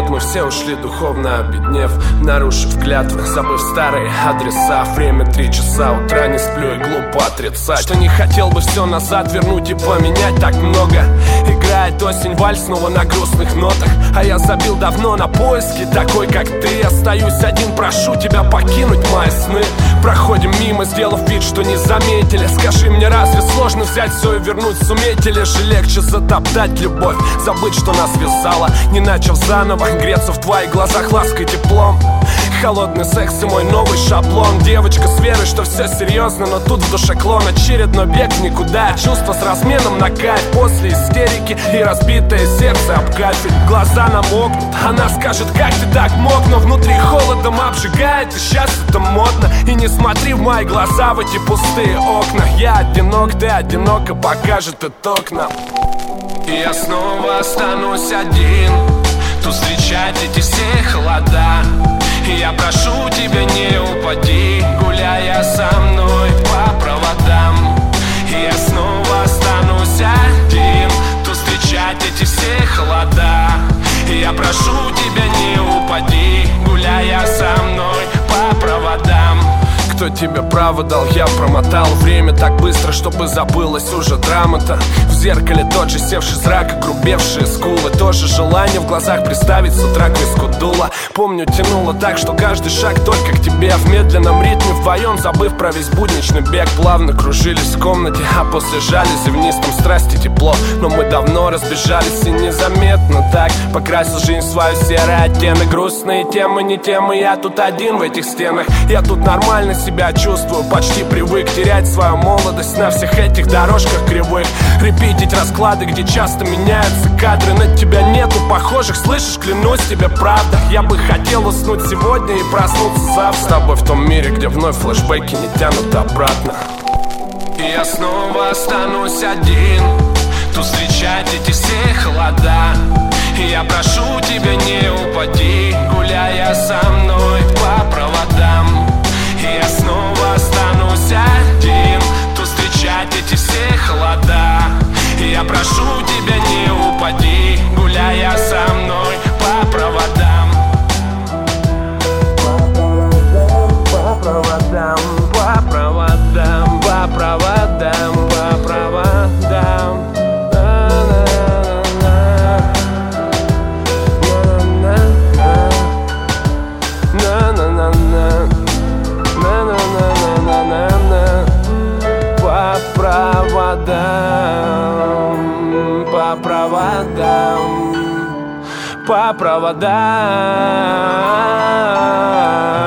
нет, мы все ушли духовно обеднев, нарушив клятвы, забыв старые адреса. Время 3 часа утра, не сплю и глупо отрицать, что не хотел бы все назад вернуть и поменять. Так много играет осень, вальс снова на грустных нотах, а я забил давно на поиски такой, как ты. Остаюсь один, прошу тебя покинуть мои сны. Проходим мимо, сделав вид, что не заметили. Скажи мне, разве сложно взять все и вернуть? Сумеете ли же легче затоптать любовь, забыть, что нас связало, не начав заново греться в твоих глазах лаской, теплом? Холодный секс и мой новый шаблон. Девочка с верой, что все серьезно, но тут в душе клон. Очередной бег в никуда, чувство с разменом на кайф. После истерики и разбитое сердце об кафель. Глаза намокнут, она скажет, как ты так мог. Но внутри холодом обжигает, и сейчас это модно. И не смотри в мои глаза, в эти пустые окна. Я одинок, ты одинока, покажет итог нам. И я снова останусь один, тут встречать эти все холода. И я прошу тебя, не упади, гуляя со мной по проводам. И я снова останусь один, тут встречать эти все холода. И я прошу тебя, не упади, гуляя со мной по проводам. Кто тебе право дал, я промотал время так быстро, чтобы забылась уже драма-то. В зеркале тот же севший зрак, огрубевшие скулы. Тоже желание в глазах представить с утра к виску дуло. Помню, тянуло так, что каждый шаг только к тебе. В медленном ритме вдвоем, забыв про весь будничный бег, плавно кружились в комнате, а после жались и в низком страсти тепло. Но мы давно разбежались и незаметно так покрасил жизнь в свою серый оттенок. Грустные темы, не темы, я тут один в этих стенах. Я тут нормально себя чувствую, почти привык терять свою молодость на всех этих дорожках кривых. Репетить расклады, где часто меняются кадры. На тебя нету похожих, слышишь, клянусь тебе, правда. Я бы хотел уснуть сегодня и проснуться завтра с тобой в том мире, где вновь флешбеки не тянут обратно. И я снова останусь один, тут встречать эти все холода. И я прошу тебя, не упади, гуляя со мной по проводам. И я снова останусь один, тут встречать эти все холода. И я прошу тебя, не упади, гуляя со мной по проводам. По проводам, по проводам, по проводам, по проводам. По проводам, по проводам.